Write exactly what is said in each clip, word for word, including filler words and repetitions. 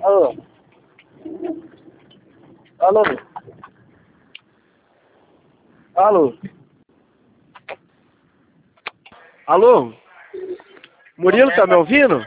Alô? Alô? Alô? Alô? Murilo, tá me ouvindo?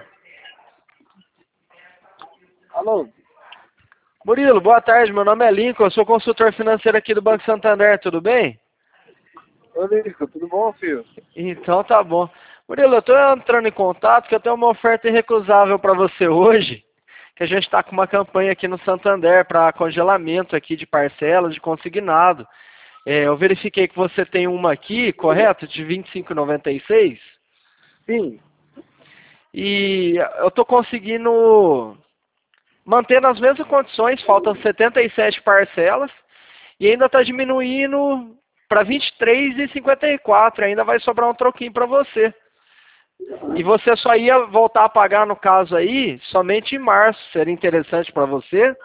Alô? Murilo, boa tarde, meu nome é Lincoln, eu sou consultor financeiro aqui do Banco Santander, tudo bem? Ô, Lincoln, tudo bom, filho? Então tá bom. Murilo, eu tô entrando em contato que eu tenho uma oferta irrecusável para você hoje, que a gente está com uma campanha aqui no Santander para congelamento aqui de parcelas, de consignado. É, eu verifiquei que você tem uma aqui, correto, de vinte e cinco reais e noventa e seis centavos? Sim. E eu tô conseguindo manter nas mesmas condições, faltam setenta e sete parcelas e ainda está diminuindo para vinte e três reais e cinquenta e quatro centavos, ainda vai sobrar um troquinho para você. E você só ia voltar a pagar, no caso aí, somente em março. Seria interessante para você?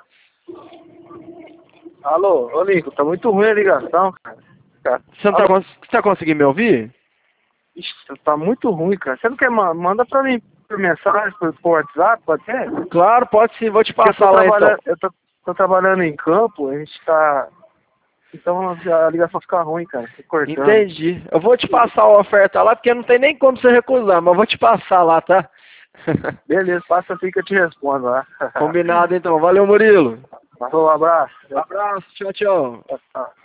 Alô? Ô, Lincoln, tá muito ruim a ligação, cara. Cara, Você está alô? tá conseguindo me ouvir? Ixi, tá muito ruim, cara. Você não quer ma- manda pra mim por mensagem, por, por WhatsApp, pode ser? Claro, pode sim, vou te Porque eu tô passar lá então. trabalhando, eu tô, tô trabalhando em campo, a gente tá... Então a ligação fica ruim, cara. Fica cortando. Entendi. Eu vou te passar a oferta lá, porque não tem nem como você recusar, mas eu vou te passar lá, tá? Beleza, passa assim que eu te respondo lá. Combinado então. Valeu, Murilo. Falou, um abraço. Abraço, tchau, tchau. Tchau, tchau.